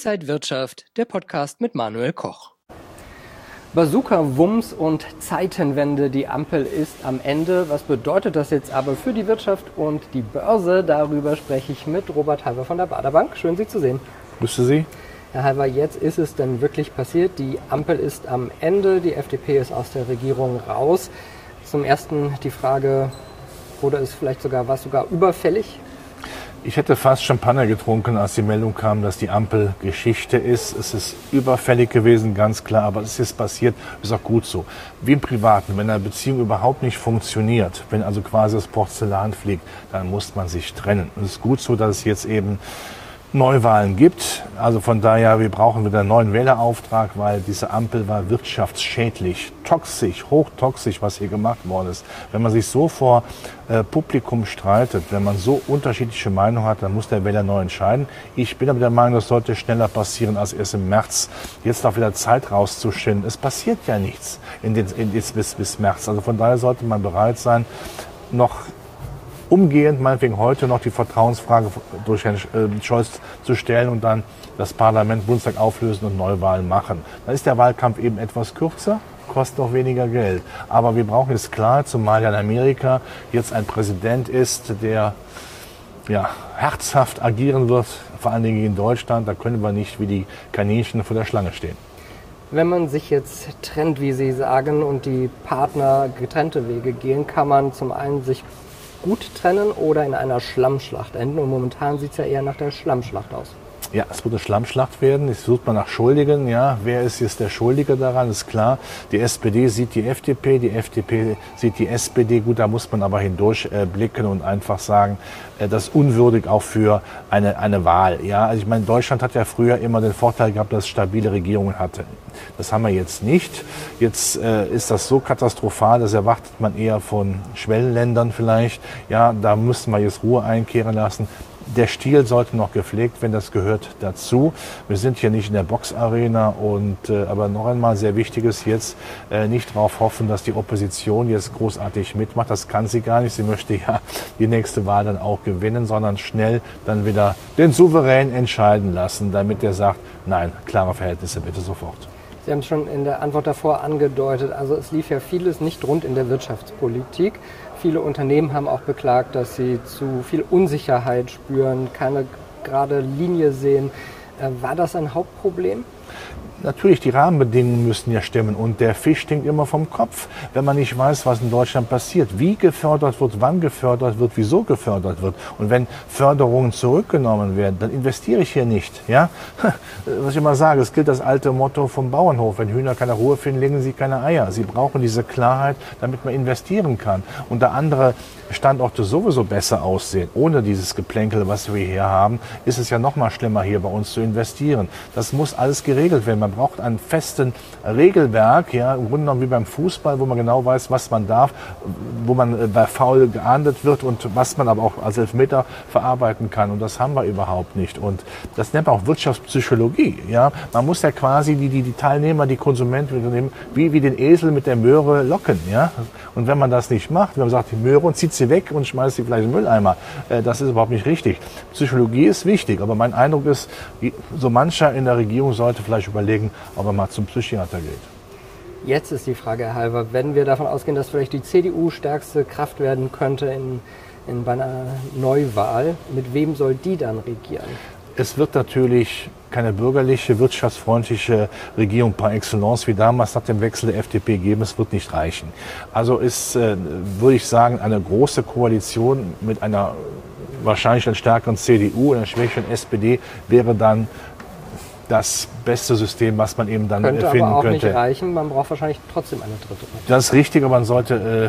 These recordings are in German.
Inside Wirtschaft, der Podcast mit Manuel Koch. Bazooka, Wumms und Zeitenwende. Die Ampel ist am Ende. Was bedeutet das jetzt aber für die Wirtschaft und die Börse? Darüber spreche ich mit Robert Halver von der Baader Bank. Schön, Sie zu sehen. Grüße Sie. Herr Halver, jetzt ist es denn wirklich passiert. Die Ampel ist am Ende. Die FDP ist aus der Regierung raus. Zum Ersten die Frage, oder ist vielleicht sogar überfällig? Ich hätte fast Champagner getrunken, als die Meldung kam, dass die Ampel Geschichte ist. Es ist überfällig gewesen, ganz klar, aber es ist passiert, ist auch gut so. Wie im Privaten, wenn eine Beziehung überhaupt nicht funktioniert, wenn also quasi das Porzellan fliegt, dann muss man sich trennen. Und es ist gut so, dass es jetzt eben Neuwahlen gibt. Also von daher, wir brauchen wieder einen neuen Wählerauftrag, weil diese Ampel war wirtschaftsschädlich, toxisch, hochtoxisch, was hier gemacht worden ist. Wenn man sich so vor Publikum streitet, wenn man so unterschiedliche Meinungen hat, dann muss der Wähler neu entscheiden. Ich bin aber der Meinung, das sollte schneller passieren als erst im März. Jetzt auch wieder Zeit rauszuschinden. Es passiert ja nichts bis März. Also von daher sollte man bereit sein, noch umgehend, meinetwegen heute noch die Vertrauensfrage durch Herrn Scholz zu stellen und dann das Parlament, Bundestag auflösen und Neuwahlen machen. Dann ist der Wahlkampf eben etwas kürzer, kostet auch weniger Geld. Aber wir brauchen jetzt klar, zumal ja in Amerika jetzt ein Präsident ist, der herzhaft agieren wird, vor allen Dingen in Deutschland. Da können wir nicht wie die Kaninchen vor der Schlange stehen. Wenn man sich jetzt trennt, wie Sie sagen, und die Partner getrennte Wege gehen, kann man zum einen sich gut trennen oder in einer Schlammschlacht enden. Und momentan sieht es ja eher nach der Schlammschlacht aus. Ja, es wird eine Schlammschlacht werden. Jetzt sucht man nach Schuldigen. Ja, wer ist jetzt der Schuldige daran? Ist klar. Die SPD sieht die FDP sieht die SPD. Gut, da muss man aber hindurchblicken und einfach sagen, das ist unwürdig auch für eine Wahl. Ja, also ich meine, Deutschland hat ja früher immer den Vorteil gehabt, dass es stabile Regierungen hatte. Das haben wir jetzt nicht. Jetzt ist das so katastrophal, das erwartet man eher von Schwellenländern vielleicht. Ja, da müssen wir jetzt Ruhe einkehren lassen. Der Stil sollte noch gepflegt werden, das gehört dazu. Wir sind hier nicht in der Boxarena aber noch einmal sehr wichtig ist jetzt, nicht darauf hoffen, dass die Opposition jetzt großartig mitmacht. Das kann sie gar nicht. Sie möchte ja die nächste Wahl dann auch gewinnen, sondern schnell dann wieder den Souverän entscheiden lassen, damit er sagt, nein, klare Verhältnisse bitte sofort. Sie haben es schon in der Antwort davor angedeutet, also es lief ja vieles nicht rund in der Wirtschaftspolitik. Viele Unternehmen haben auch beklagt, dass sie zu viel Unsicherheit spüren, keine gerade Linie sehen. War das ein Hauptproblem? Natürlich, die Rahmenbedingungen müssen ja stimmen und der Fisch stinkt immer vom Kopf, wenn man nicht weiß, was in Deutschland passiert, wie gefördert wird, wann gefördert wird, wieso gefördert wird. Und wenn Förderungen zurückgenommen werden, dann investiere ich hier nicht. Ja? Was ich immer sage, es gilt das alte Motto vom Bauernhof, wenn Hühner keine Ruhe finden, legen sie keine Eier. Sie brauchen diese Klarheit, damit man investieren kann. Und da andere Standorte sowieso besser aussehen, ohne dieses Geplänkel, was wir hier haben, ist es ja noch mal schlimmer, hier bei uns zu investieren. Das muss alles geregelt werden. Man braucht einen festen Regelwerk, ja, im Grunde genommen wie beim Fußball, wo man genau weiß, was man darf, wo man bei Foul geahndet wird und was man aber auch als Elfmeter verarbeiten kann. Und das haben wir überhaupt nicht. Und das nennt man auch Wirtschaftspsychologie. Ja. Man muss ja quasi die Teilnehmer, die Konsumenten, wie den Esel mit der Möhre locken. Ja. Und wenn man das nicht macht, wenn man sagt, die Möhre und zieht sie weg und schmeißt sie vielleicht in den Mülleimer, das ist überhaupt nicht richtig. Psychologie ist wichtig, aber mein Eindruck ist, so mancher in der Regierung sollte vielleicht überlegen, ob er mal zum Psychiater geht. Jetzt ist die Frage, Herr Halver, wenn wir davon ausgehen, dass vielleicht die CDU stärkste Kraft werden könnte bei einer Neuwahl, mit wem soll die dann regieren? Es wird natürlich keine bürgerliche, wirtschaftsfreundliche Regierung par excellence wie damals nach dem Wechsel der FDP geben. Es wird nicht reichen. Also ist, würde ich sagen, eine große Koalition mit einer wahrscheinlich einer stärkeren CDU und einer schwächeren SPD wäre dann das beste System, was man eben dann finden könnte. Könnte aber auch nicht reichen. Man braucht wahrscheinlich trotzdem eine dritte Partei. Das ist richtig, aber man sollte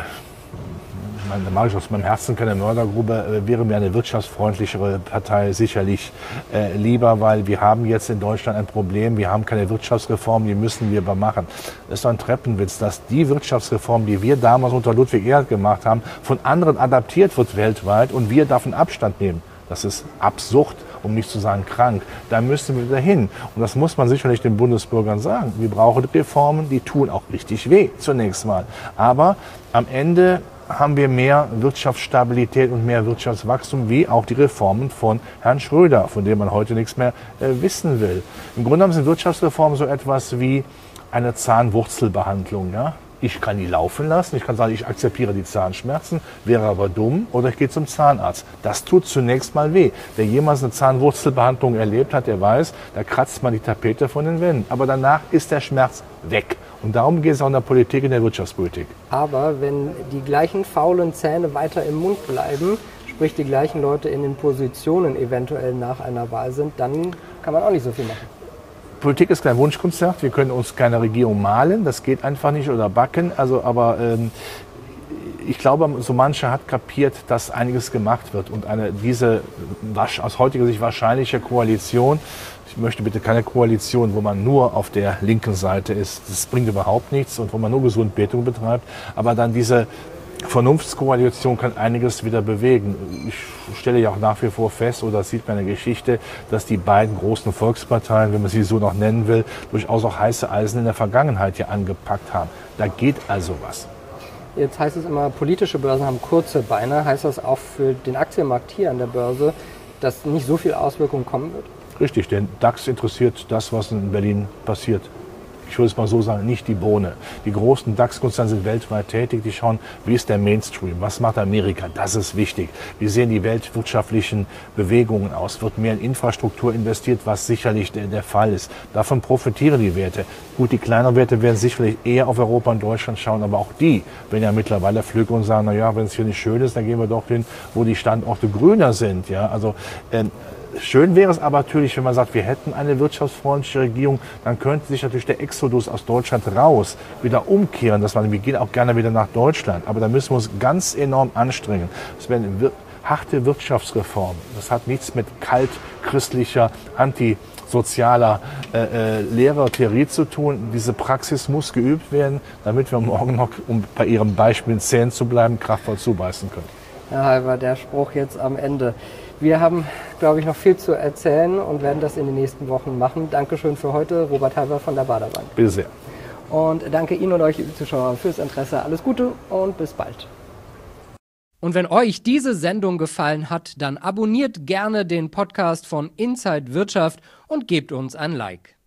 da mache ich aus meinem Herzen keine Mördergrube, wäre mir eine wirtschaftsfreundlichere Partei sicherlich lieber, weil wir haben jetzt in Deutschland ein Problem, wir haben keine Wirtschaftsreform, die müssen wir aber machen. Das ist doch ein Treppenwitz, dass die Wirtschaftsreform, die wir damals unter Ludwig Erhard gemacht haben, von anderen adaptiert wird weltweit und wir davon Abstand nehmen. Das ist absurd, um nicht zu sagen krank. Da müssen wir wieder hin. Und das muss man sicherlich den Bundesbürgern sagen. Wir brauchen Reformen, die tun auch richtig weh, zunächst mal. Aber am Ende haben wir mehr Wirtschaftsstabilität und mehr Wirtschaftswachstum, wie auch die Reformen von Herrn Schröder, von denen man heute nichts mehr wissen will. Im Grunde genommen sind Wirtschaftsreformen so etwas wie eine Zahnwurzelbehandlung. Ja? Ich kann die laufen lassen, ich kann sagen, ich akzeptiere die Zahnschmerzen, wäre aber dumm, oder ich gehe zum Zahnarzt. Das tut zunächst mal weh. Wer jemals eine Zahnwurzelbehandlung erlebt hat, der weiß, da kratzt man die Tapete von den Wänden. Aber danach ist der Schmerz weg. Und darum geht es auch in der Politik, in der Wirtschaftspolitik. Aber wenn die gleichen faulen Zähne weiter im Mund bleiben, sprich die gleichen Leute in den Positionen eventuell nach einer Wahl sind, dann kann man auch nicht so viel machen. Politik ist kein Wunschkonzert, wir können uns keine Regierung malen, das geht einfach nicht, oder backen. Aber ich glaube, so mancher hat kapiert, dass einiges gemacht wird. Und diese aus heutiger Sicht wahrscheinliche Koalition, ich möchte bitte keine Koalition, wo man nur auf der linken Seite ist, das bringt überhaupt nichts, und wo man nur Gesundbetung betreibt, aber dann diese Vernunftskoalition kann einiges wieder bewegen. Ich stelle ja auch nach wie vor fest, oder das sieht man in der Geschichte, dass die beiden großen Volksparteien, wenn man sie so noch nennen will, durchaus auch heiße Eisen in der Vergangenheit hier angepackt haben. Da geht also was. Jetzt heißt es immer, politische Börsen haben kurze Beine. Heißt das auch für den Aktienmarkt hier an der Börse, dass nicht so viel Auswirkungen kommen wird? Richtig, denn DAX interessiert das, was in Berlin passiert. Ich würde es mal so sagen, nicht die Bohne. Die großen DAX-Konzerne sind weltweit tätig, die schauen, wie ist der Mainstream, was macht Amerika, das ist wichtig. Wie sehen die weltwirtschaftlichen Bewegungen aus, wird mehr in Infrastruktur investiert, was sicherlich der Fall ist. Davon profitieren die Werte. Gut, die kleineren Werte werden sicherlich eher auf Europa und Deutschland schauen, aber auch die werden ja mittlerweile pflücken und sagen, naja, wenn es hier nicht schön ist, dann gehen wir doch hin, wo die Standorte grüner sind. Ja, also schön wäre es aber natürlich, wenn man sagt, wir hätten eine wirtschaftsfreundliche Regierung, dann könnte sich natürlich der Exodus aus Deutschland raus wieder umkehren, dass wir gehen auch gerne wieder nach Deutschland. Aber da müssen wir uns ganz enorm anstrengen. Das wären harte Wirtschaftsreformen. Das hat nichts mit kaltchristlicher, antisozialer Lehrertheorie zu tun. Diese Praxis muss geübt werden, damit wir morgen noch, um bei Ihrem Beispiel in Zähnen zu bleiben, kraftvoll zubeißen können. Herr Halver, der Spruch jetzt am Ende. Wir haben, glaube ich, noch viel zu erzählen und werden das in den nächsten Wochen machen. Dankeschön für heute, Robert Halver von der Baderbank. Bitte sehr. Und danke Ihnen und euch, liebe Zuschauer, fürs Interesse. Alles Gute und bis bald. Und wenn euch diese Sendung gefallen hat, dann abonniert gerne den Podcast von Inside Wirtschaft und gebt uns ein Like.